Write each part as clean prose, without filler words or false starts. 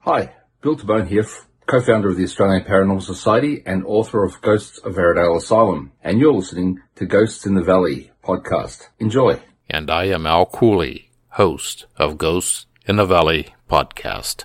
Hi, Bill Tabone here, co-founder of the Australian Paranormal Society and author of Ghosts of Airedale Asylum, and you're listening to Ghosts in the Valley podcast. Enjoy. And I am Al Cooley, host of Ghosts in the Valley podcast.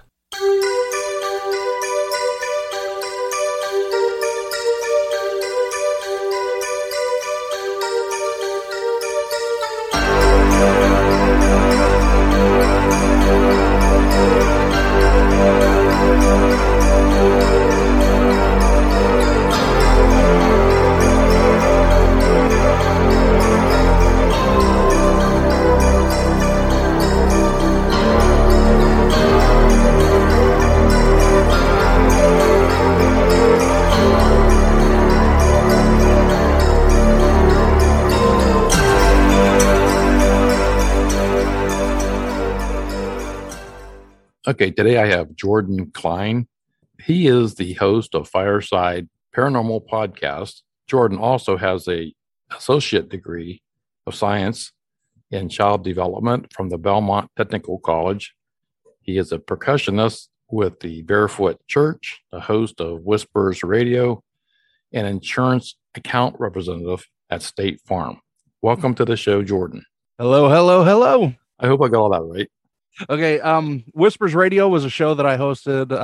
Okay, today I have Jordan Klein. He is the host of Fireside Paranormal Podcast. Jordan also has an associate degree of science in child development from the Belmont Technical College. He is a percussionist with the Barefoot Church, the host of Whispers Radio, and insurance account representative at State Farm. Welcome to the show, Jordan. Hello. I hope I got all that right. Okay. Whispers Radio was a show that I hosted.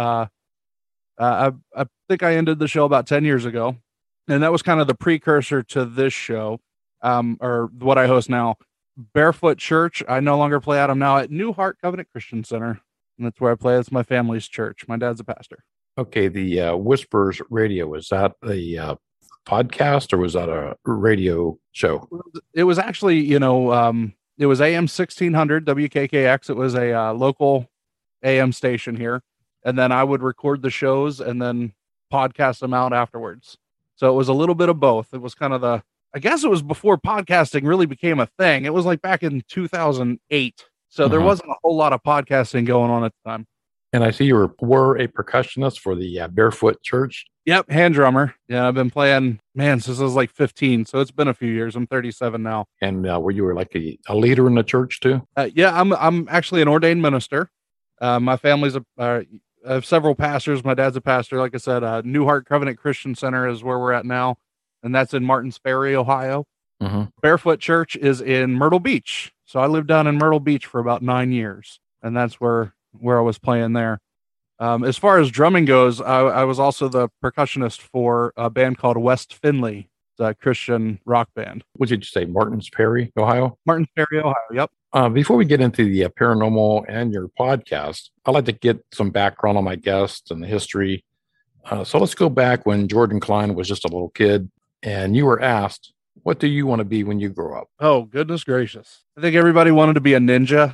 I think I ended the show about 10 years ago, and that was kind of the precursor to this show, or what I host now. Barefoot Church. I no longer play at. I'm now at New Heart Covenant Christian Center, and that's where I play. It's my family's church. My dad's a pastor. Okay. The Whispers Radio, was that a podcast or was that a radio show? It was actually, it was AM 1600 WKKX. It was a local AM station here. And then I would record the shows and then podcast them out afterwards. So it was a little bit of both. It was kind of I guess it was before podcasting really became a thing. It was like back in 2008. So there wasn't a whole lot of podcasting going on at the time. And I see you were a percussionist for the Barefoot Church. Yep, hand drummer. Yeah, I've been playing, since I was like 15. So it's been a few years. I'm 37 now. And were you like a leader in the church too? Yeah, I'm actually an ordained minister. My family's I have several pastors. My dad's a pastor. Like I said, New Heart Covenant Christian Center is where we're at now, and that's in Martins Ferry, Ohio. Mm-hmm. Barefoot Church is in Myrtle Beach. So I lived down in Myrtle Beach for about 9 years, and that's where I was playing there. As far as drumming goes, I was also the percussionist for a band called West Finley, a Christian rock band. What did you say, Martins Ferry, Ohio? Martins Ferry, Ohio, yep. Before we get into the paranormal and your podcast, I'd like to get some background on my guest and the history. So let's go back when Jordan Klein was just a little kid, and you were asked, what do you want to be when you grow up? Oh, goodness gracious. I think everybody wanted to be a ninja.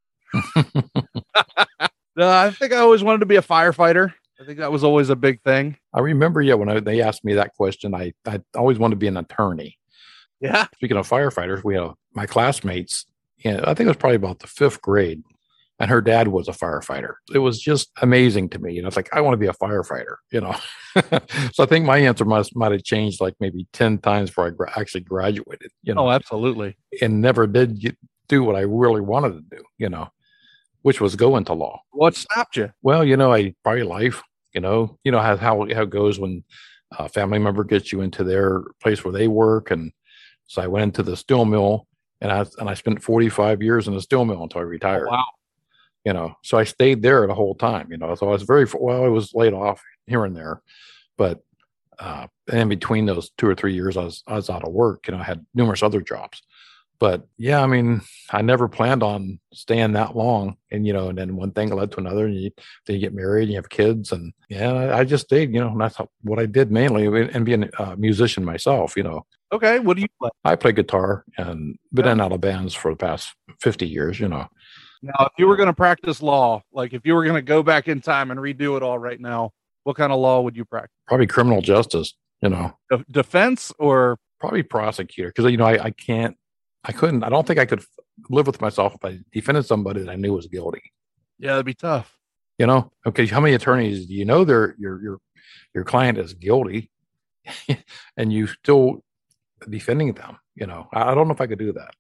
I think I always wanted to be a firefighter. I think that was always a big thing. I remember, when they asked me that question, I always wanted to be an attorney. Yeah. Speaking of firefighters, we had my classmates, I think it was probably about the 5th grade, and her dad was a firefighter. It was just amazing to me. It's like, I want to be a firefighter, So I think my answer might have changed like maybe 10 times before I actually graduated, Oh, absolutely. And never did do what I really wanted to do, which was go into law. What stopped you? Well, probably life, how it goes when a family member gets you into their place where they work. And so I went into the steel mill, and I spent 45 years in the steel mill until I retired. Oh, wow. So I stayed there the whole time, so I was I was laid off here and there, but in between those 2 or 3 years, I was out of work. I had numerous other jobs. But yeah, I never planned on staying that long, and and then one thing led to another, and then you get married, and you have kids, and I just stayed, and that's what I did mainly, and being a musician myself, Okay, what do you play? I play guitar and been in out of bands for the past 50 years, Now, if you were going to practice law, like if you were going to go back in time and redo it all right now, what kind of law would you practice? Probably criminal justice, Defense or probably prosecutor, because I don't think I could live with myself if I defended somebody that I knew was guilty. Yeah, that'd be tough. Okay, how many attorneys do you know your client is guilty and you still defending them? I don't know if I could do that.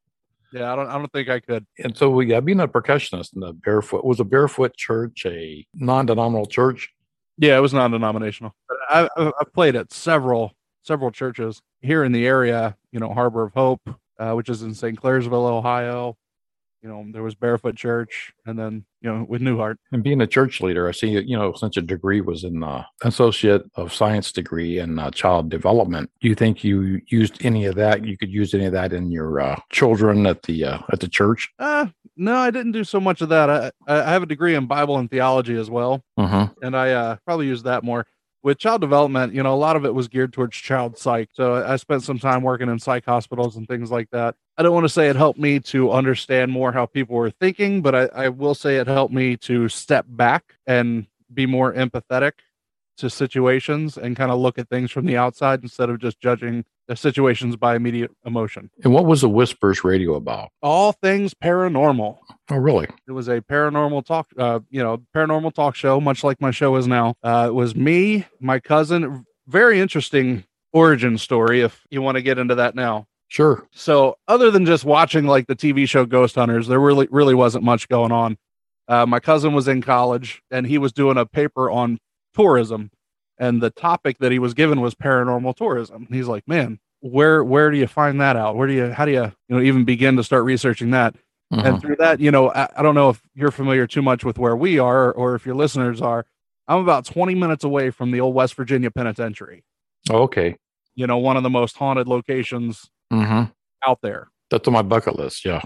Yeah, I don't think I could. And so, yeah, being a percussionist in the was a Barefoot Church a non-denominational church? Yeah, it was non-denominational. But I've played at several churches here in the area. Harbor of Hope, which is in St. Clairsville, Ohio. There was Barefoot Church, and then with Newhart. And being a church leader, I see, since your degree was in Associate of Science degree in child development, do you think you used any of that? You could use any of that in your children at the church? No, I didn't do so much of that. I have a degree in Bible and theology as well, and I probably used that more. With child development, a lot of it was geared towards child psych. So I spent some time working in psych hospitals and things like that. I don't want to say it helped me to understand more how people were thinking, but I will say it helped me to step back and be more empathetic to situations and kind of look at things from the outside instead of just judging the situations by immediate emotion. And what was the Whispers Radio about? All things paranormal. Oh, really? It was a paranormal talk show, much like my show is now. It was me, my cousin. Very interesting origin story, if you want to get into that now. Sure. So other than just watching like the TV show Ghost Hunters, there really wasn't much going on. My cousin was in college and he was doing a paper on tourism. And the topic that he was given was paranormal tourism. He's like, man, where do you find that out? How do you even begin to start researching that? And through that, I don't know if you're familiar too much with where we are or if your listeners are. I'm about 20 minutes away from the old West Virginia Penitentiary. Oh, okay. One of the most haunted locations out there. That's on my bucket list. Yeah.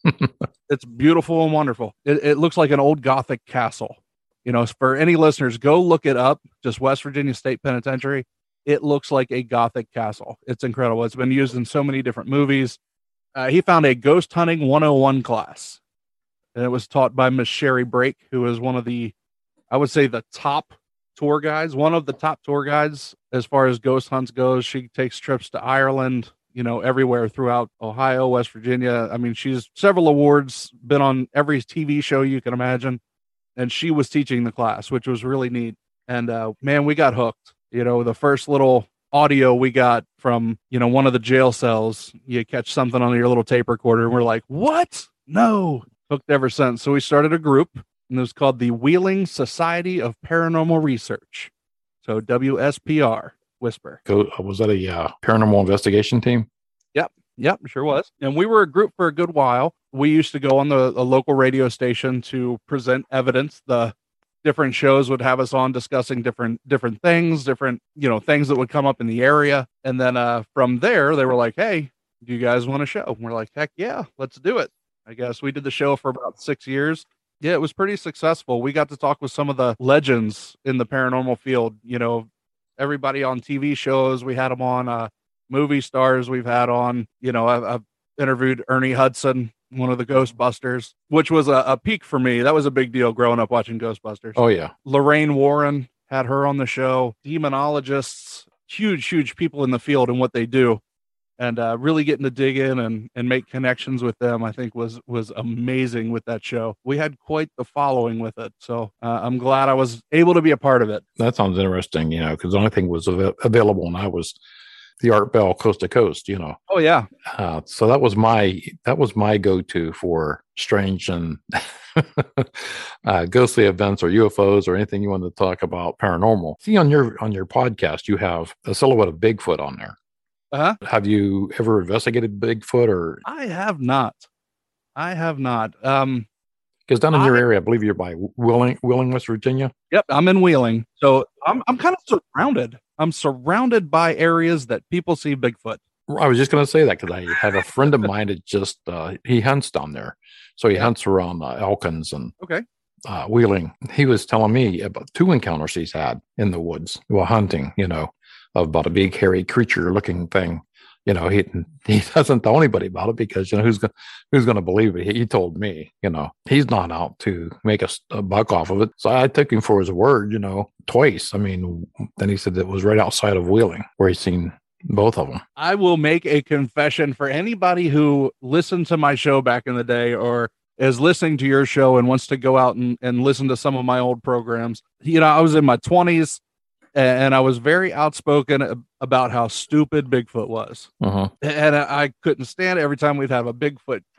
It's beautiful and wonderful. It looks like an old Gothic castle. For any listeners, go look it up. Just West Virginia State Penitentiary. It looks like a Gothic castle. It's incredible. It's been used in so many different movies. He found a ghost hunting 101 class, and it was taught by Miss Sherry Brake, who is one of the, I would say, the top tour guides, one of the top tour guides as far as ghost hunts goes. She takes trips to Ireland, everywhere throughout Ohio, West Virginia. I mean, she's several awards, been on every TV show you can imagine. And she was teaching the class, which was really neat. And man, we got hooked. The first little audio we got from, one of the jail cells, you catch something on your little tape recorder, and we're like, what? No. Hooked ever since. So we started a group, and it was called the Wheeling Society of Paranormal Research. So WSPR, Whisper. Was that a paranormal investigation team? Yep, sure was. And we were a group for a good while. We used to go on a local radio station to present evidence. The different shows would have us on discussing different things, things that would come up in the area. And then from there, they were like, hey, do you guys want a show? And we're like, heck yeah, let's do it. I guess we did the show for about 6 years. Yeah, it was pretty successful. We got to talk with some of the legends in the paranormal field. Everybody on TV shows, we had them on. Movie stars we've had on, I've interviewed Ernie Hudson, one of the Ghostbusters, which was a peak for me. That was a big deal growing up watching Ghostbusters. Oh, yeah. Lorraine Warren, had her on the show. Demonologists, huge people in the field and what they do. And really getting to dig in and make connections with them, I think was amazing with that show. We had quite the following with it. So I'm glad I was able to be a part of it. That sounds interesting, because the only thing was available when I was the Art Bell Coast to Coast, Oh yeah. So that was my go-to for strange and ghostly events or UFOs or anything you want to talk about paranormal. See, on your podcast, you have a silhouette of Bigfoot on there. Have you ever investigated Bigfoot? Or I have not. Because down in your area, I believe you're by Wheeling, West Virginia. Yep, I'm in Wheeling, so I'm kind of surrounded. I'm surrounded by areas that people see Bigfoot. I was just going to say that because I have a friend of mine that just he hunts down there, so he hunts around Elkins and Wheeling. He was telling me about 2 encounters he's had in the woods while hunting. Of about a big hairy creature looking thing. He doesn't tell anybody about it because who's going to believe it? He told me, he's not out to make a buck off of it. So I took him for his word, twice. I mean, then he said it was right outside of Wheeling where he's seen both of them. I will make a confession for anybody who listened to my show back in the day or is listening to your show and wants to go out and listen to some of my old programs. I was in my 20s. And I was very outspoken about how stupid Bigfoot was. And I couldn't stand it every time we'd have a Bigfoot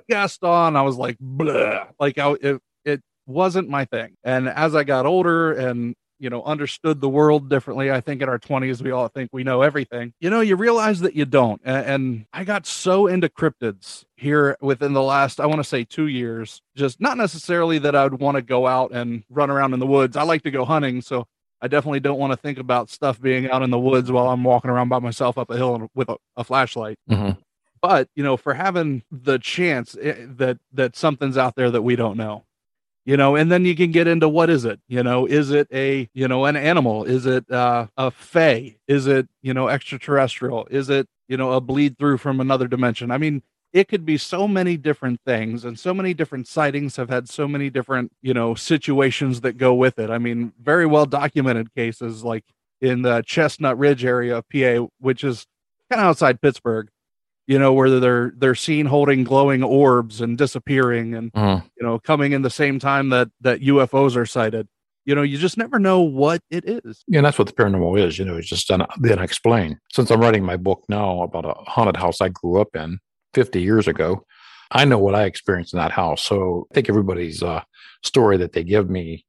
Gaston. I was like, blah. Like it wasn't my thing. And as I got older and, understood the world differently, I think in our 20s, we all think we know everything. You realize that you don't. And I got so into cryptids here within the last, I want to say 2 years, just not necessarily that I would want to go out and run around in the woods. I like to go hunting. So I definitely don't want to think about stuff being out in the woods while I'm walking around by myself up a hill with a flashlight. Mm-hmm. But, for having the chance that something's out there that we don't know. And then you can get into what is it? Is it an animal? Is it a fae? Is it, extraterrestrial? Is it, a bleed through from another dimension? I mean, it could be so many different things, and so many different sightings have had so many different, situations that go with it. I mean, very well documented cases like in the Chestnut Ridge area of PA, which is kind of outside Pittsburgh. Where they're seen holding glowing orbs and disappearing and, coming in the same time that UFOs are sighted. You just never know what it is. Yeah, and that's what the paranormal is, it's just the unexplained. Since I'm writing my book now about a haunted house I grew up in 50 years ago, I know what I experienced in that house. So I think everybody's story that they give me,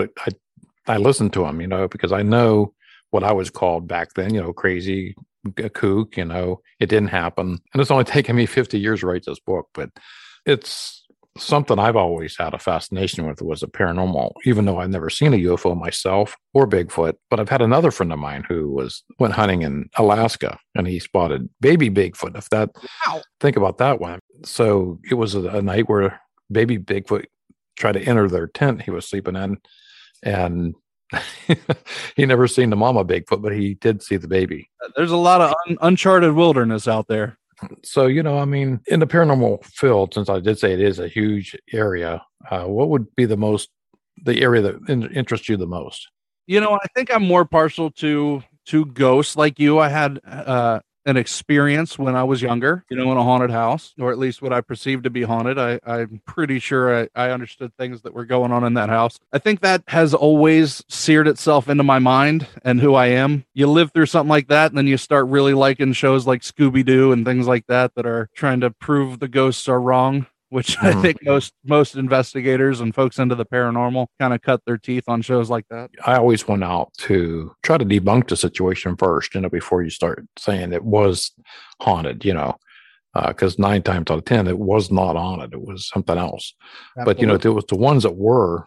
I listen to them, because I know what I was called back then, crazy, a kook, it didn't happen. And it's only taken me 50 years to write this book, but it's something I've always had a fascination with, was the paranormal, even though I've never seen a UFO myself or Bigfoot. But I've had another friend of mine who went hunting in Alaska and he spotted baby Bigfoot. Think about that one. So it was a night where baby Bigfoot tried to enter their tent he was sleeping in, and he never seen the mama Bigfoot, but he did see the baby. There's a lot of uncharted wilderness out there. So, I mean, in the paranormal field, since I did say it is a huge area, what would be the area that interests you the most? I think I'm more partial to ghosts like you. I had an experience when I was younger, in a haunted house, or at least what I perceived to be haunted. I'm pretty sure I understood things that were going on in that house. I think that has always seared itself into my mind and who I am. You live through something like that, and then you start really liking shows like Scooby-Doo and things like that are trying to prove the ghosts are wrong, which I think most investigators and folks into the paranormal kind of cut their teeth on shows like that. I always went out to try to debunk the situation first, before you start saying it was haunted, because 9 times out of 10, it was not haunted. It was something else. Absolutely. But, it was the ones that were,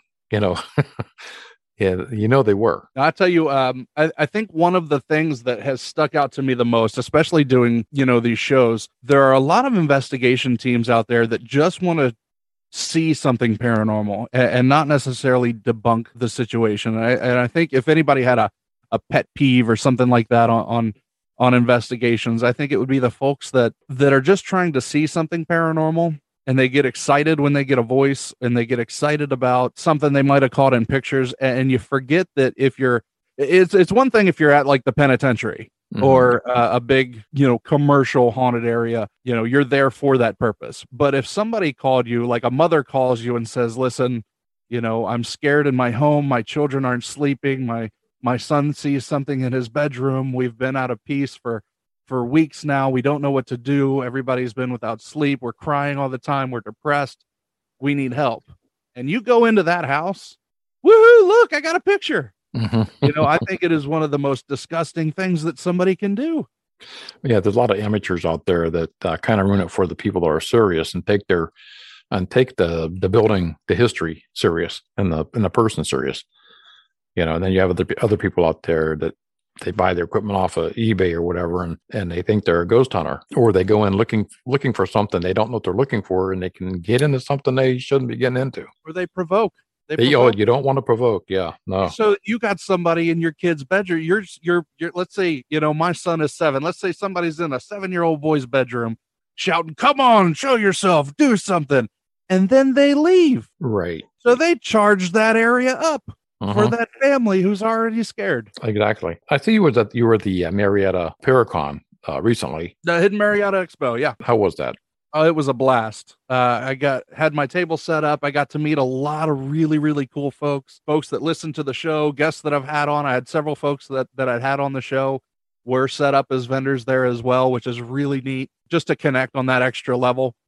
yeah, they were. Now, I tell you, I think one of the things that has stuck out to me the most, especially doing, these shows, there are a lot of investigation teams out there that just want to see something paranormal and not necessarily debunk the situation. And I think if anybody had a pet peeve or something like that on investigations, I think it would be the folks that are just trying to see something paranormal. And they get excited when they get a voice, and they get excited about something they might have caught in pictures. And you forget that it's one thing if you're at like the penitentiary or a big, commercial haunted area, you're there for that purpose. But if somebody called you, like a mother calls you and says, listen, I'm scared in my home. My children aren't sleeping. My son sees something in his bedroom. We've been out of peace for weeks now. We don't know what to do. Everybody's been without sleep. We're crying all the time. We're depressed. We need help. And you go into that house, woohoo, look, I got a picture. I think it is one of the most disgusting things that somebody can do. Yeah, there's a lot of amateurs out there that kind of ruin it for the people that are serious and take the building, the history serious and the person serious. And then you have other people out there that they buy their equipment off of eBay or whatever, and they think they're a ghost hunter, or they go in looking for something they don't know what they're looking for, and they can get into something they shouldn't be getting into. Or they provoke. You don't want to provoke. Yeah, no. So you got somebody in your kid's bedroom. You're let's say, my son is 7. Let's say somebody's in a 7-year-old boy's bedroom shouting, "Come on, show yourself, do something," and then they leave. Right. So they charge that area up. For that family who's already scared. Exactly. I see you were at the Marietta Paracon recently. The Hidden Marietta Expo, yeah. How was that? Oh, it was a blast. I had my table set up. I got to meet a lot of really, really cool folks that listened to the show, guests that I've had on. I had several folks that I'd had on the show were set up as vendors there as well, which is really neat, just to connect on that extra level.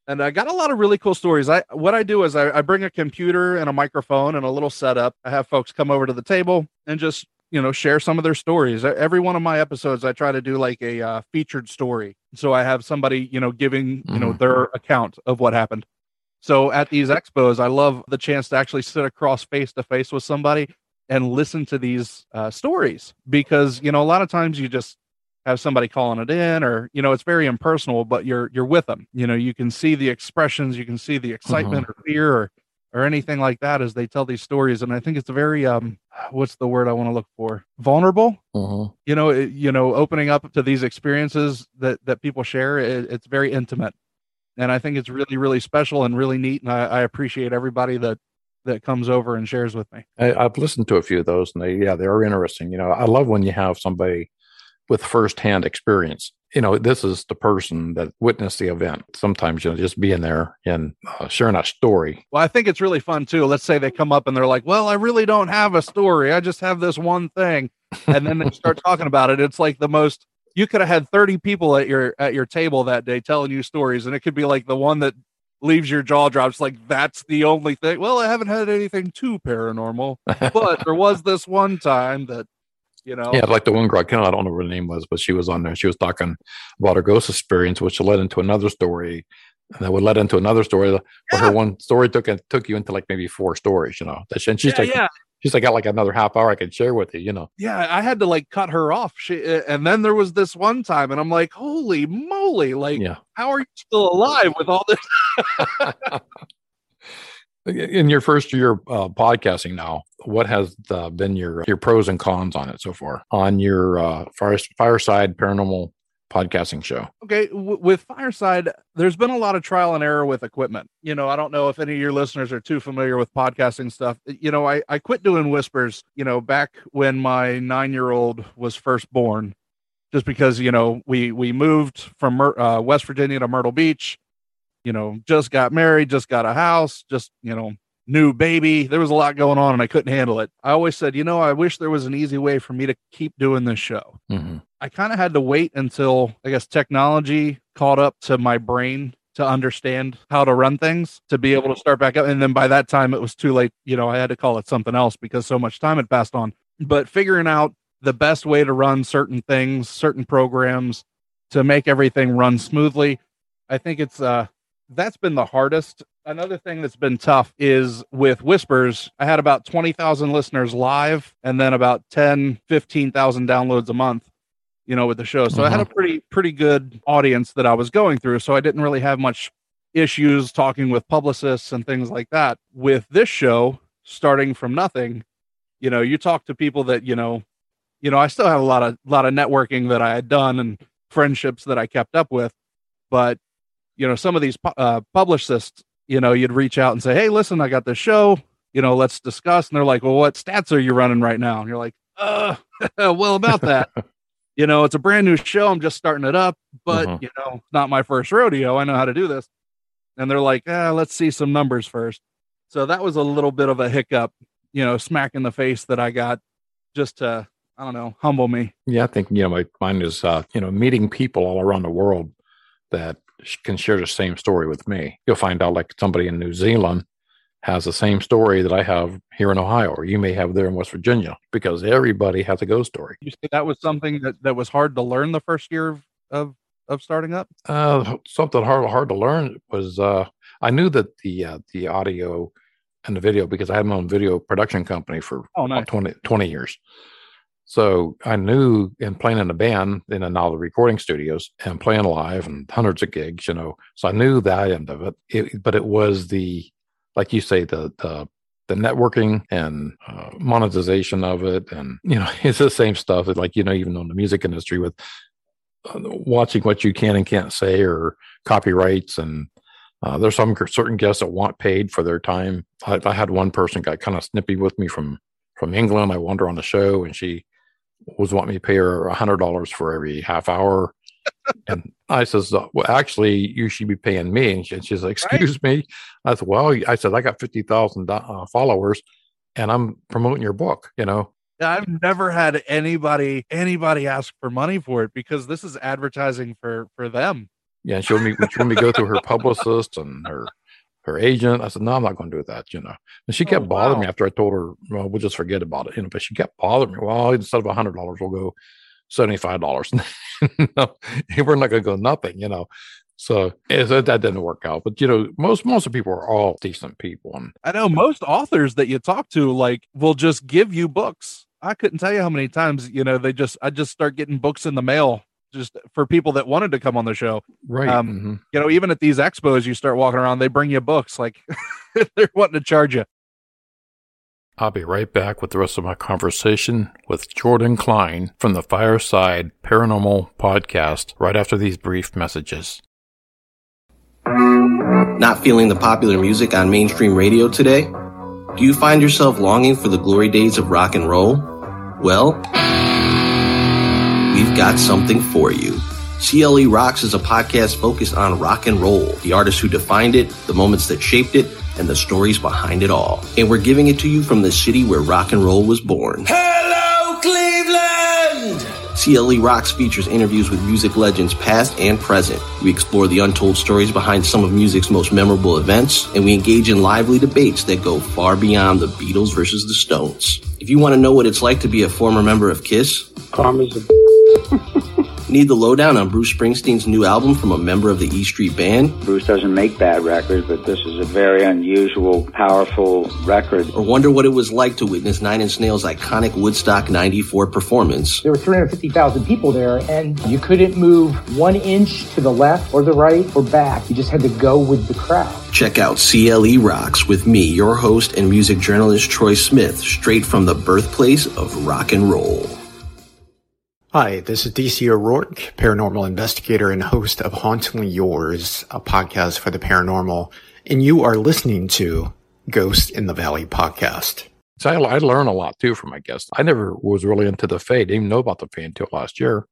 And I got a lot of really cool stories. What I do is I bring a computer and a microphone and a little setup. I have folks come over to the table and just, share some of their stories. Every one of my episodes, I try to do like a featured story. So I have somebody, giving, their account of what happened. So at these expos, I love the chance to actually sit across face to face with somebody and listen to these stories, because, a lot of times you just have somebody calling it in, or, it's very impersonal, but you're with them. You can see the expressions, you can see the excitement or fear or anything like that as they tell these stories. And I think it's a very, what's the word I want to look for? Vulnerable. Opening up to these experiences that people share. It's very intimate. And I think it's really, really special and really neat. And I appreciate everybody that comes over and shares with me. I've listened to a few of those, and they're interesting. I love when you have somebody with firsthand experience. This is the person that witnessed the event. Sometimes, just being there and sharing a story. Well, I think it's really fun too. Let's say they come up and they're like, well, I really don't have a story. I just have this one thing. And then they start talking about it. It's like the most, you could have had 30 people at your table that day telling you stories. And it could be like the one that leaves your jaw drops, like, that's the only thing. Well, I haven't had anything too paranormal, but there was this one time that, Yeah, like the one girl, I don't know what her name was, but she was on there. She was talking about her ghost experience, which led into another story. And that would lead into another story. But her one story took you into like maybe 4 stories, And she's she's like, got like another half hour I could share with you, Yeah, I had to like cut her off. And then there was this one time, and I'm like, holy moly, like, how are you still alive with all this? In your first year podcasting now, what has been your pros and cons on it so far on your Fireside Paranormal podcasting show? Okay, with Fireside, there's been a lot of trial and error with equipment. I don't know if any of your listeners are too familiar with podcasting stuff. I quit doing whispers, back when my 9-year-old was first born, just because, we moved from West Virginia to Myrtle Beach. Just got married, just got a house, just, new baby. There was a lot going on and I couldn't handle it. I always said, I wish there was an easy way for me to keep doing this show. Mm-hmm. I kind of had to wait until, I guess, technology caught up to my brain to understand how to run things, to be able to start back up. And then by that time it was too late. I had to call it something else because so much time had passed on. But figuring out the best way to run certain things, certain programs, to make everything run smoothly, I think it's, that's been the hardest. Another thing that's been tough is with Whispers, I had about 20,000 listeners live and then about 10, 15,000 downloads a month, with the show. So I had a pretty good audience that I was going through. So I didn't really have much issues talking with publicists and things like that. With this show, starting from nothing, you talk to people that, I still have a lot of networking that I had done and friendships that I kept up with, but some of these publicists, you'd reach out and say, hey, listen, I got this show, let's discuss. And they're like, well, what stats are you running right now? And you're like, well, about that, it's a brand new show. I'm just starting it up, but not my first rodeo. I know how to do this. And they're like, let's see some numbers first. So that was a little bit of a hiccup, smack in the face that I got just to, I don't know, humble me. Yeah, I think, mine is, meeting people all around the world that can share the same story with me. You'll find out like somebody in New Zealand has the same story that I have here in Ohio, or you may have there in West Virginia, because everybody has a ghost story. You say that was something that was hard to learn the first year of starting up? Something hard to learn was I knew that the audio and the video, because I had my own video production company for nice. 20 years. So I knew in playing in a band in now the recording studios and playing live and hundreds of gigs, so I knew that end of it. But it was like you say, the networking and monetization of it. And, it's the same stuff that even on the music industry with watching what you can and can't say, or copyrights. And there's some certain guests that want paid for their time. I had one person got kind of snippy with me from England. I wanted her on the show and she was wanting me to pay her $100 for every half hour. And I says, well, actually, you should be paying me. And she's like, excuse me. I said, well, I got 50,000 followers and I'm promoting your book, I've never had anybody ask for money for it, because this is advertising for them. Yeah, she wanted me to go through her publicist and her agent. I said, no, I'm not going to do that, And she kept bothering me after I told her, well, we'll just forget about it, But she kept bothering me. Well, instead of $100, we'll go $75. No, we're not going to go nothing, So that didn't work out. But most of the people are all decent people. And I know most authors that you talk to will just give you books. I couldn't tell you how many times I just start getting books in the mail just for people that wanted to come on the show. Right. Even at these expos, you start walking around, they bring you books like they're wanting to charge you. I'll be right back with the rest of my conversation with Jordan Klein from the Fireside Paranormal Podcast right after these brief messages. Not feeling the popular music on mainstream radio today? Do you find yourself longing for the glory days of rock and roll? Well, we've got something for you. CLE Rocks is a podcast focused on rock and roll, the artists who defined it, the moments that shaped it, and the stories behind it all. And we're giving it to you from the city where rock and roll was born. Hello, Cleveland! CLE Rocks features interviews with music legends past and present. We explore the untold stories behind some of music's most memorable events, and we engage in lively debates that go far beyond the Beatles versus the Stones. If you want to know what it's like to be a former member of KISS, Karma's a need the lowdown on Bruce Springsteen's new album from a member of the E Street Band? Bruce doesn't make bad records, but this is a very unusual, powerful record. Or wonder what it was like to witness Nine Inch Nails' iconic Woodstock 94 performance? There were 350,000 people there, and you couldn't move 1 inch to the left or the right or back. You just had to go with the crowd. Check out CLE Rocks with me, your host and music journalist Troy Smith, straight from the birthplace of rock and roll. Hi, this is DC O'Rourke, paranormal investigator and host of Hauntingly Yours, a podcast for the paranormal, and you are listening to Ghost in the Valley podcast. So I learn a lot too from my guests. I never was really into the Fae, didn't even know about the Fae until last year,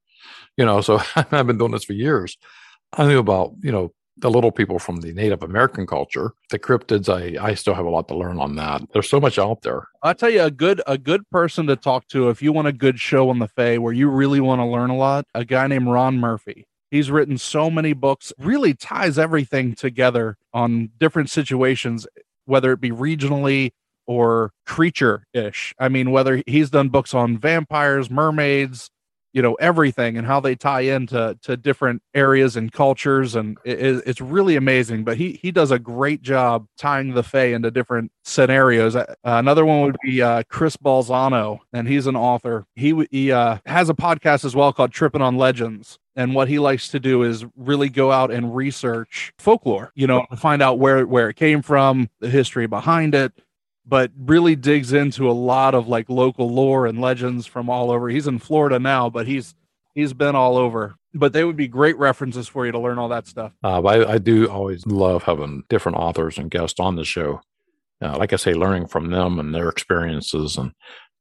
so I've been doing this for years. I knew about, the little people from the Native American culture, the cryptids. I still have a lot to learn on that. There's so much out there. I'll tell you a good person to talk to if you want a good show on the Fae where you really want to learn a lot. A guy named Ron Murphy. He's written so many books, really ties everything together on different situations, whether it be regionally or creature-ish. I mean, whether he's done books on vampires, mermaids, everything and how they tie into different areas and cultures. And it's really amazing, but he does a great job tying the Fae into different scenarios. Another one would be Chris Balzano, and he's an author. He has a podcast as well called Tripping on Legends. And what he likes to do is really go out and research folklore, find out where it came from, the history behind it, but really digs into a lot of local lore and legends from all over. He's in Florida now, but he's been all over. But they would be great references for you to learn all that stuff. I do always love having different authors and guests on the show. Like I say, learning from them and their experiences. And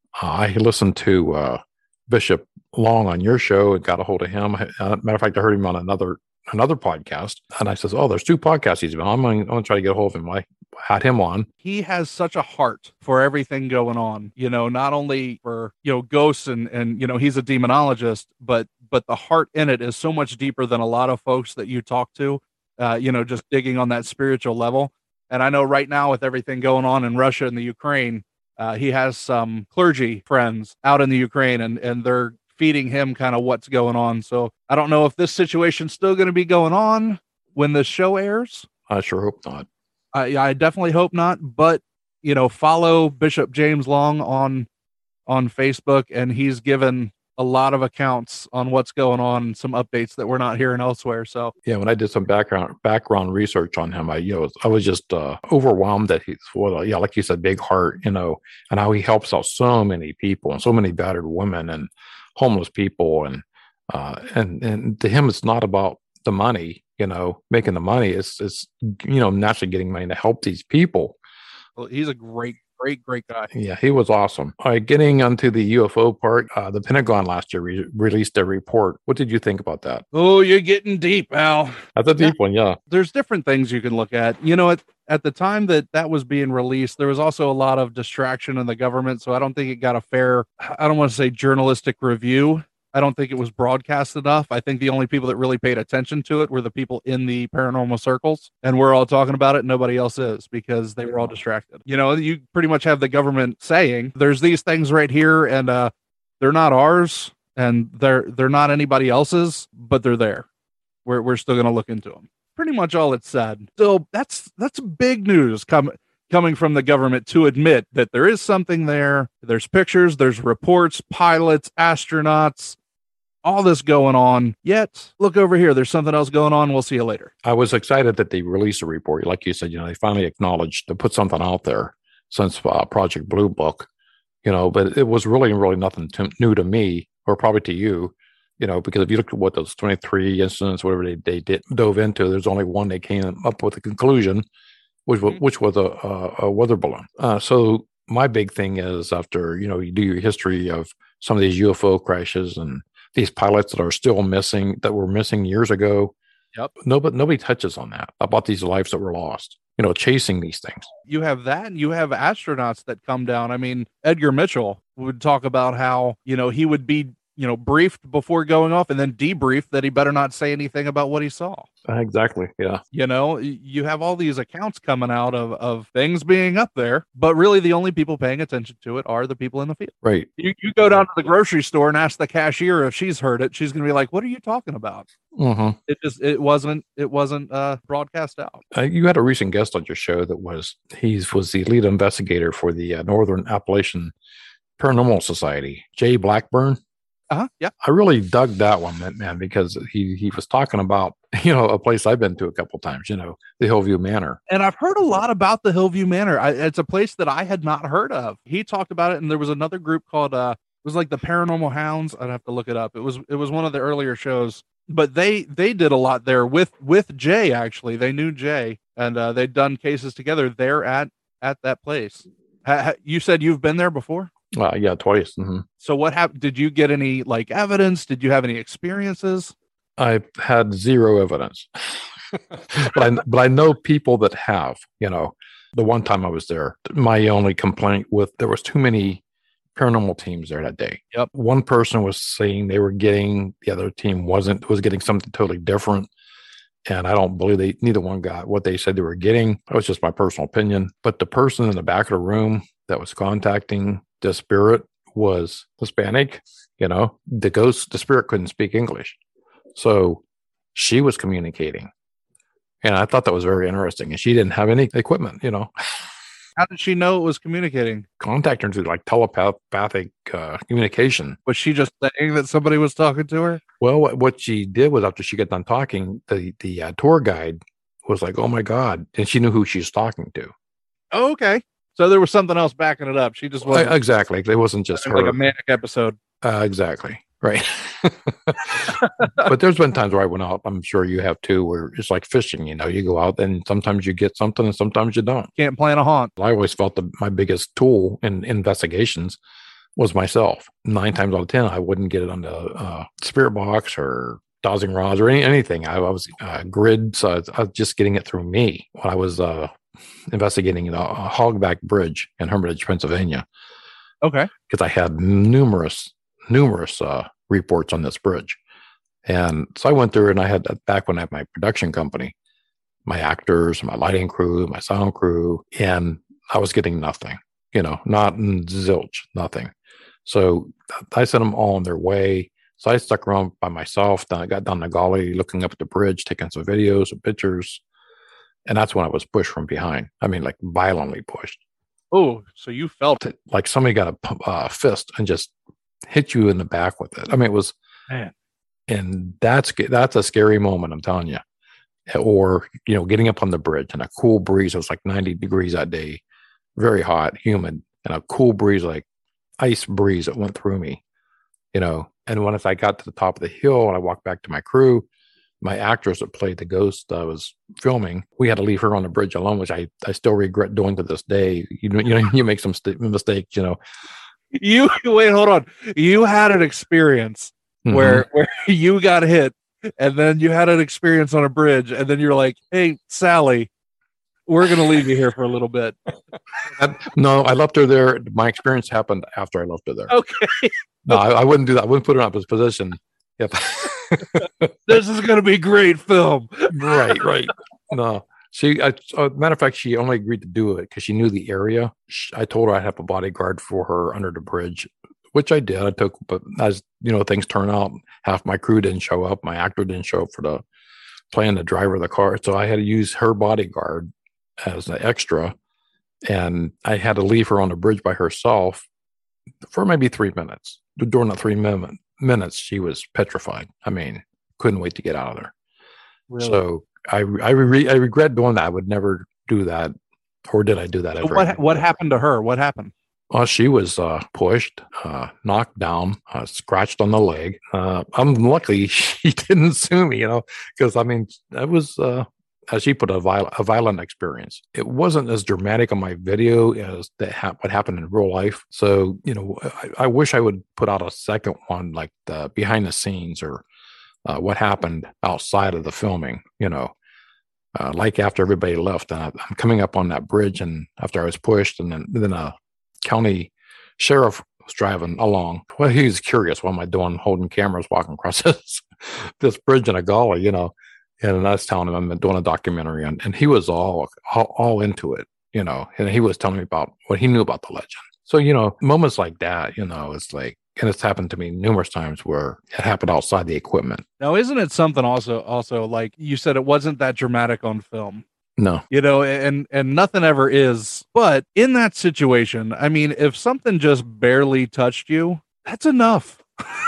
I listened to Bishop Long on your show and got a hold of him. Matter of fact, I heard him on another podcast, and I says, there's 2 podcasts he's been on. I'm going to try to get a hold of him. I had him on. He has such a heart for everything going on, not only for, ghosts and he's a demonologist, but the heart in it is so much deeper than a lot of folks that you talk to, just digging on that spiritual level. And I know right now with everything going on in Russia and the Ukraine, he has some clergy friends out in the Ukraine and they're feeding him kind of what's going on. So I don't know if this situation's still going to be going on when the show airs. I sure hope not. I definitely hope not. But, follow Bishop James Long on Facebook, and he's given a lot of accounts on what's going on and some updates that we're not hearing elsewhere. So yeah, when I did some background research on him, I was just overwhelmed that he's like you said, big heart, and how he helps out so many people and so many battered women and homeless people, and to him, it's not about the money, making the money. It's naturally getting money to help these people. Well, he's a great guy. Yeah, he was awesome. All right, getting onto the UFO part, the Pentagon last year released a report. What did you think about that? Oh, you're getting deep, Al. That's a deep one, yeah. There's different things you can look at. At the time that was being released, there was also a lot of distraction in the government, so I don't think it got a fair, I don't want to say journalistic review. I don't think it was broadcast enough. I think the only people that really paid attention to it were the people in the paranormal circles, and we're all talking about it. Nobody else is, because they were all distracted. You know, you pretty much have the government saying there's these things right here, and they're not ours, and they're not anybody else's, but they're there. We're still going to look into them. Pretty much all it said. So that's big news coming from the government to admit that there is something there. There's pictures, there's reports, pilots, astronauts, all this going on. Yet, look over here. There's something else going on. We'll see you later. I was excited that they released a report. Like you said, they finally acknowledged to put something out there since Project Blue Book, but it was really nothing new to me, or probably to you. Because if you look at what those 23 incidents, whatever they dove into, there's only one they came up with a conclusion, which was a weather balloon. So my big thing is, after, you do your history of some of these UFO crashes and these pilots that are still missing, that were missing years ago. Yep. Nobody touches on that, about these lives that were lost, chasing these things. You have that, and you have astronauts that come down. I mean, Edgar Mitchell would talk about how, he would be briefed before going off and then debriefed that he better not say anything about what he saw. Exactly. Yeah. You have all these accounts coming out of things being up there, but really the only people paying attention to it are the people in the field. Right. You go down to the grocery store and ask the cashier if she's heard it. She's going to be like, "What are you talking about?" Mm-hmm. It wasn't broadcast out. You had a recent guest on your show that was the lead investigator for the Northern Appalachian Paranormal Society, Jay Blackburn. Yeah. I really dug that one, man, because he was talking about, a place I've been to a couple times, the Hillview Manor. And I've heard a lot about the Hillview Manor. It's a place that I had not heard of. He talked about it, and there was another group called, it was like the Paranormal Hounds. I'd have to look it up. It was one of the earlier shows, but they did a lot there with Jay, actually. They knew Jay, and they'd done cases together there at that place. You said you've been there before? Yeah, twice. Mm-hmm. So what happened? Did you get any evidence? Did you have any experiences? I had zero evidence, but I know people that have. The one time I was there, my only complaint there was too many paranormal teams there that day. Yep. One person was saying they were getting, the other team was getting something totally different. And I don't believe neither one got what they said they were getting. That was just my personal opinion. But the person in the back of the room that was contacting the spirit was Hispanic. The spirit couldn't speak English. So she was communicating. And I thought that was very interesting. And she didn't have any equipment, How did she know it was communicating? Contacting through telepathic communication. Was she just saying that somebody was talking to her? Well, what she did was, after she got done talking, the tour guide was like, "Oh my God." And she knew who she was talking to. Oh, okay. So there was something else backing it up. She just wasn't. Exactly. It wasn't just her. Like a manic episode. Exactly. Right. But there's been times where I went out, I'm sure you have too, where it's like fishing, you go out and sometimes you get something and sometimes you don't. Can't plan a haunt. I always felt that my biggest tool in investigations was myself. 9 times out of 10, I wouldn't get it on the spirit box or dowsing rods or anything. I was grid, so I was just getting it through me when I was investigating a hogback bridge in Hermitage, Pennsylvania. Okay. Because I had numerous reports on this bridge. And so I went through and I had, back when I had my production company, my actors, my lighting crew, my sound crew, and I was getting nothing, not zilch, nothing. So I sent them all on their way. So I stuck around by myself. Then I got down the gully, looking up at the bridge, taking some videos, some pictures. And that's when I was pushed from behind. I mean, like violently pushed. Oh, so you felt it. Like somebody got a fist and just hit you in the back with it. I mean, it was, man. And that's a scary moment, I'm telling you. Or, getting up on the bridge and a cool breeze. It was like 90 degrees that day, very hot, humid, and a cool breeze, like ice breeze that went through me, And when I got to the top of the hill and I walked back to my crew, my actress that played the ghost I was filming, we had to leave her on the bridge alone, which I still regret doing to this day. You make some mistakes, You wait, hold on. You had an experience where you got hit, and then you had an experience on a bridge, and then you're like, "Hey, Sally, we're going to leave you here for a little bit. No, I left her there. My experience happened after I left her there. Okay. No, I wouldn't do that. I wouldn't put her in a position. If This is going to be great film. right. No, matter of fact, she only agreed to do it because she knew the area. I told her I'd have a bodyguard for her under the bridge, which I did. But as you know, things turn out, half my crew didn't show up. My actor didn't show up for playing the driver of the car. So I had to use her bodyguard as an extra. And I had to leave her on the bridge by herself for maybe 3 minutes. During the 3 minutes, she was petrified. I mean, couldn't wait to get out of there. Really? So I regret doing that. I would never do that. Or did I do that ever? What happened to her? What happened? Well, she was pushed, knocked down, scratched on the leg. I'm lucky she didn't sue me, because I mean, that was, as she put it, a violent experience. It wasn't as dramatic on my video as what happened in real life. So, I wish I would put out a second one, like the behind the scenes or what happened outside of the filming, like after everybody left. And I'm coming up on that bridge, and after I was pushed, and then a county sheriff was driving along. Well, he was curious. What am I doing holding cameras walking across this bridge in a gully, and I was telling him I'm doing a documentary, and he was all into it, and he was telling me about what he knew about the legend. So, moments like that, it's like, and it's happened to me numerous times where it happened outside the equipment. Now, isn't it something also like you said, it wasn't that dramatic on film? No. And nothing ever is. But in that situation, I mean, if something just barely touched you, that's enough.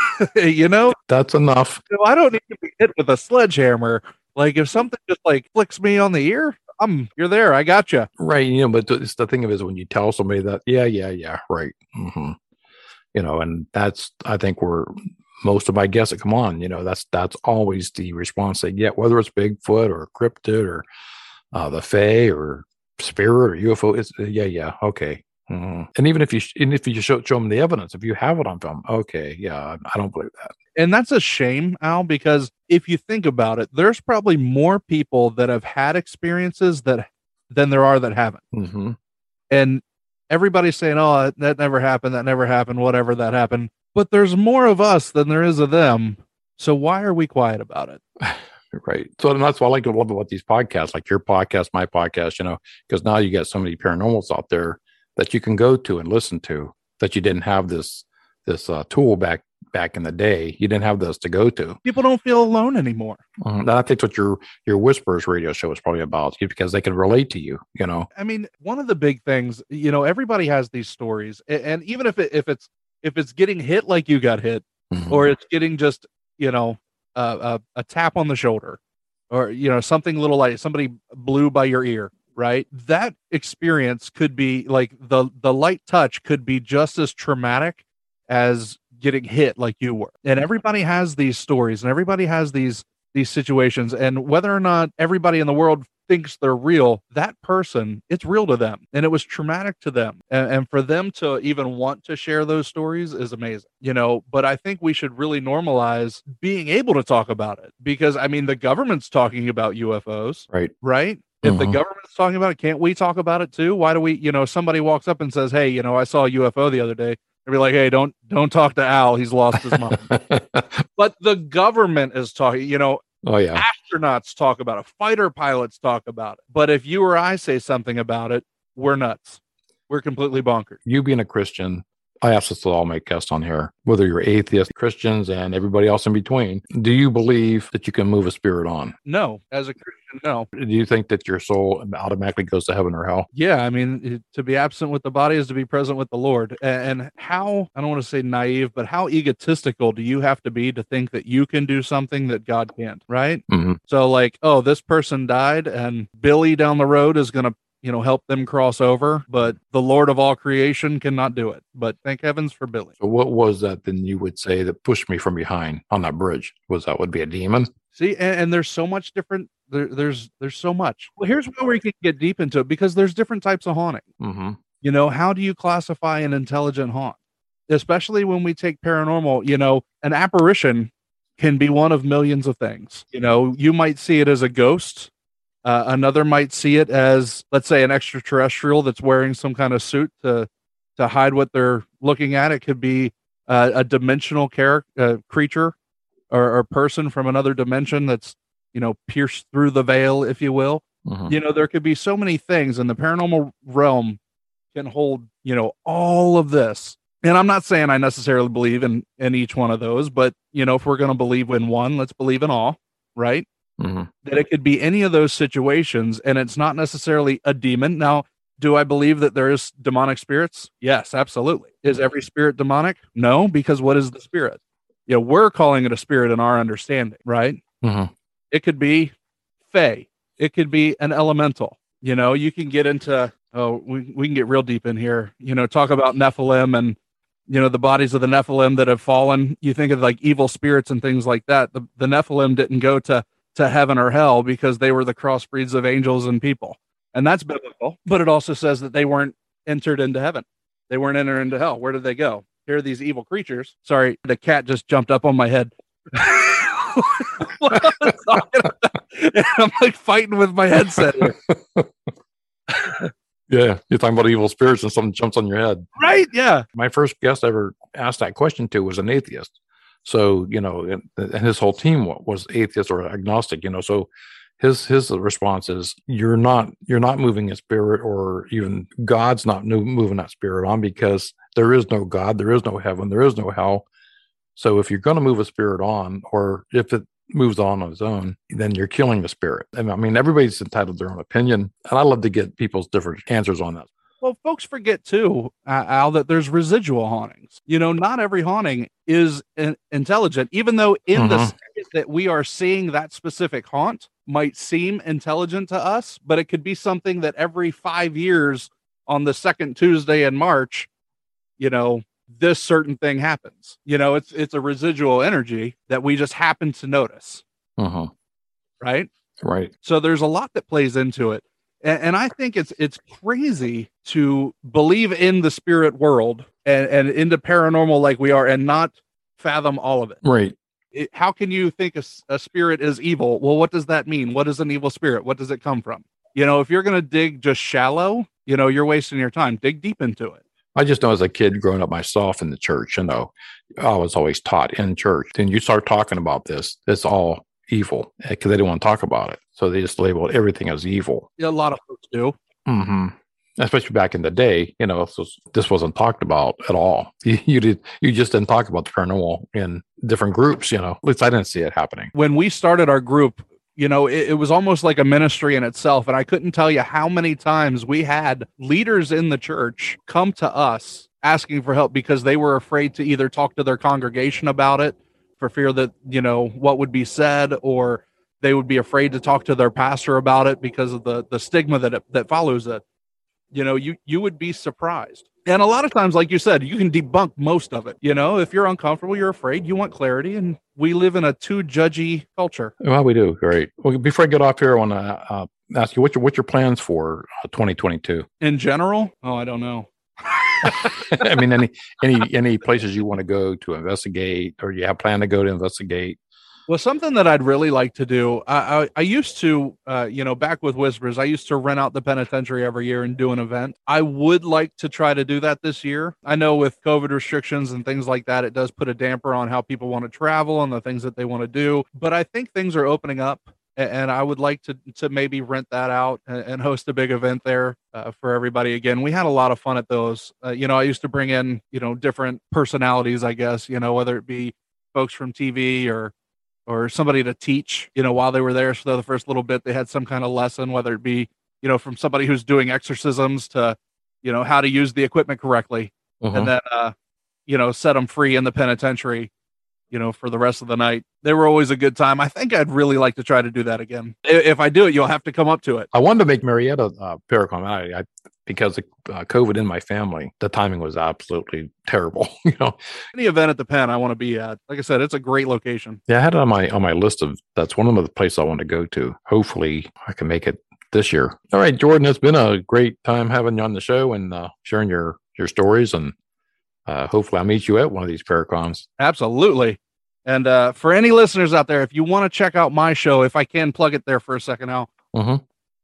That's enough. I don't need to be hit with a sledgehammer. Like if something just like flicks me on the ear, you're there. I got you. Right. But it's the thing of it is when you tell somebody that, yeah, right. Mm-hmm. And that's, I think where most of my guests that come on, that's always the response they get, whether it's Bigfoot or cryptid or the Fae or spirit or UFO. It's yeah, okay. Mm-hmm. And even if you show them the evidence, if you have it on film, okay, yeah, I don't believe that. And that's a shame, Al, because if you think about it, there's probably more people that have had experiences than there are that haven't. Mm-hmm. And everybody's saying, "Oh, that never happened, whatever that happened." But there's more of us than there is of them. So why are we quiet about it? Right. So that's what I like to love about these podcasts, like your podcast, my podcast, because now you got so many paranormals out there that you can go to and listen to that you didn't have this tool back in the day. You didn't have this to go to. People don't feel alone anymore. And I think what your Whispers radio show is probably about, because they can relate to you, I mean, one of the big things, everybody has these stories, and even if it's getting hit like you got hit, mm-hmm. or it's getting just, a tap on the shoulder, or, something little like somebody blew by your ear, right? That experience could be like the light touch could be just as traumatic as getting hit like you were. And everybody has these stories and everybody has these situations. And whether or not everybody in the world thinks they're real, that person, it's real to them. And it was traumatic to them. And for them to even want to share those stories is amazing, but I think we should really normalize being able to talk about it, because I mean, the government's talking about UFOs, right? If the government's talking about it, can't we talk about it too? Why do we, somebody walks up and says, "Hey, I saw a UFO the other day." They'd be like, "Hey, don't talk to Al. He's lost his mind." But the government is talking, Oh yeah. Astronauts talk about it. Fighter pilots talk about it. But if you or I say something about it, we're nuts. We're completely bonkers. You being a Christian, I ask this to all my guests on here, whether you're atheists, Christians, and everybody else in between, do you believe that you can move a spirit on? No. As a Christian, no. Do you think that your soul automatically goes to heaven or hell? Yeah. I mean, to be absent with the body is to be present with the Lord. And how, I don't want to say naive, but how egotistical do you have to be to think that you can do something that God can't, right? Mm-hmm. So like, oh, this person died and Billy down the road is going to help them cross over, but the Lord of all creation cannot do it. But thank heavens for Billy. So what was that then you would say that pushed me from behind on that bridge? Would be a demon? See, and there's so much different, there's so much. Well, here's where we can get deep into it, because there's different types of haunting. Mm-hmm. How do you classify an intelligent haunt? Especially when we take paranormal, an apparition can be one of millions of things. You might see it as a ghost, Another might see it as, let's say, an extraterrestrial that's wearing some kind of suit to hide what they're looking at. It could be a dimensional creature or person from another dimension that's, pierced through the veil, if you will. There could be so many things, and the paranormal realm can hold, all of this. And I'm not saying I necessarily believe in each one of those, but, if we're going to believe in one, let's believe in all, right? That it could be any of those situations, and it's not necessarily a demon. Now, do I believe that there is demonic spirits? Yes, absolutely. Is every spirit demonic? No, because what is the spirit? We're calling it a spirit in our understanding, right? It could be fae. It could be an elemental. You can get into, we can get real deep in here, talk about Nephilim and, the bodies of the Nephilim that have fallen. You think of like evil spirits and things like that. The Nephilim didn't go to heaven or hell because they were the crossbreeds of angels and people. And that's biblical, but it also says that they weren't entered into heaven. They weren't entered into hell. Where did they go? Here are these evil creatures. Sorry, the cat just jumped up on my head. What I'm talking about. I'm like fighting with my headset here. Yeah, you're talking about evil spirits and something jumps on your head. Right, yeah. My first guest I ever asked that question to was an atheist. So, and his whole team was atheist or agnostic, so his response is you're not moving a spirit, or even God's not moving that spirit on, because there is no God, there is no heaven, there is no hell. So if you're going to move a spirit on, or if it moves on its own, then you're killing the spirit. I mean, everybody's entitled to their own opinion, and I love to get people's different answers on that. Well, folks forget too, Al, that there's residual hauntings. Not every haunting is intelligent, even though in the second that we are seeing that specific haunt might seem intelligent to us, but it could be something that every 5 years on the second Tuesday in March, this certain thing happens. It's a residual energy that we just happen to notice. Right? Right. So there's a lot that plays into it. And I think it's crazy to believe in the spirit world and into paranormal like we are and not fathom all of it. Right. How can you think a spirit is evil? Well, what does that mean? What is an evil spirit? What does it come from? If you're going to dig just shallow, you're wasting your time. Dig deep into it. I just know as a kid growing up myself in the church, I was always taught in church. Then you start talking about this, it's all evil, because they didn't want to talk about it. So they just labeled everything as evil. Yeah, a lot of folks do. Especially back in the day, this wasn't talked about at all. You just didn't talk about the paranormal in different groups, At least I didn't see it happening. When we started our group, it was almost like a ministry in itself. And I couldn't tell you how many times we had leaders in the church come to us asking for help because they were afraid to either talk to their congregation about it for fear that, what would be said, or they would be afraid to talk to their pastor about it because of the stigma that follows it. You would be surprised. And a lot of times, like you said, you can debunk most of it. If you're uncomfortable, you're afraid, you want clarity. And we live in a too judgy culture. Well, we do. Great. Well, before I get off here, I want to ask you, what's your plans for 2022? In general? Oh, I don't know. I mean, any places you want to go to investigate, or you have plan to go to investigate? Well, something that I'd really like to do, I used to, back with Whispers, I used to rent out the penitentiary every year and do an event. I would like to try to do that this year. I know with COVID restrictions and things like that, it does put a damper on how people want to travel and the things that they want to do. But I think things are opening up, and I would like to maybe rent that out and host a big event there for everybody. Again, we had a lot of fun at those. I used to bring in, different personalities, I guess, whether it be folks from TV or somebody to teach, while they were there. So the first little bit, they had some kind of lesson, whether it be, from somebody who's doing exorcisms to, how to use the equipment correctly, and then, set them free in the penitentiary, for the rest of the night. They were always a good time. I think I'd really like to try to do that again. If I do it, you'll have to come up to it. I wanted to make Marietta Paracon. Because of COVID in my family, the timing was absolutely terrible. Any event at the pen I want to be at. Like I said, it's a great location. Yeah, I had it on my list of, that's one of the places I want to go to. Hopefully I can make it this year. All right, Jordan, it's been a great time having you on the show and sharing your stories, and hopefully I'll meet you at one of these Paracons. Absolutely. And for any listeners out there, if you want to check out my show, if I can plug it there for a second, Al,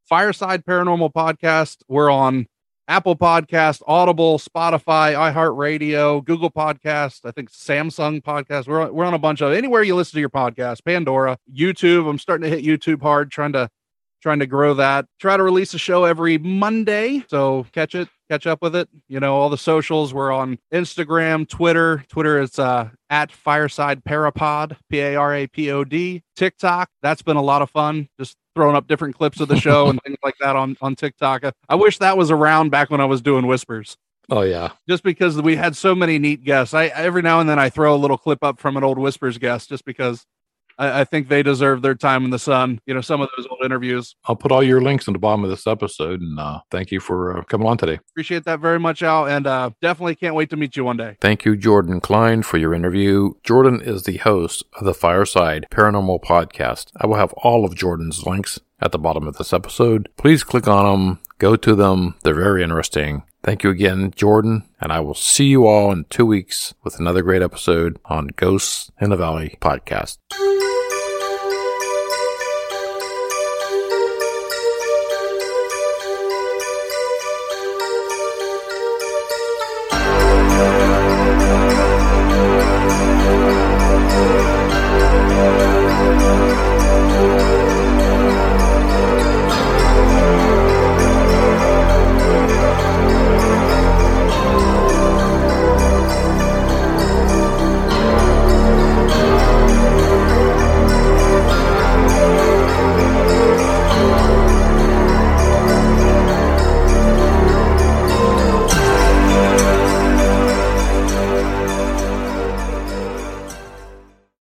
Fireside Paranormal Podcast. We're on Apple Podcast, Audible, Spotify, iHeartRadio, Google Podcast, I think Samsung Podcast. We're on a bunch of anywhere you listen to your podcast, Pandora, YouTube. I'm starting to hit YouTube hard, trying to grow that. Try to release a show every Monday. So catch up with it. You know, all the socials. We're on Instagram, Twitter. Twitter is at Fireside Parapod, Parapod. TikTok. That's been a lot of fun. Just throwing up different clips of the show and things like that on TikTok. I wish that was around back when I was doing Whispers. Oh, yeah. Just because we had so many neat guests. I every now and then I throw a little clip up from an old Whispers guest just because I think they deserve their time in the sun. You know, some of those old interviews. I'll put all your links in the bottom of this episode, and thank you for coming on today. Appreciate that very much, Al, and definitely can't wait to meet you one day. Thank you, Jordan Klein, for your interview. Jordan is the host of the Fireside Paranormal Podcast. I will have all of Jordan's links at the bottom of this episode. Please click on them. Go to them. They're very interesting. Thank you again, Jordan, and I will see you all in 2 weeks with another great episode on Ghosts in the Valley podcast.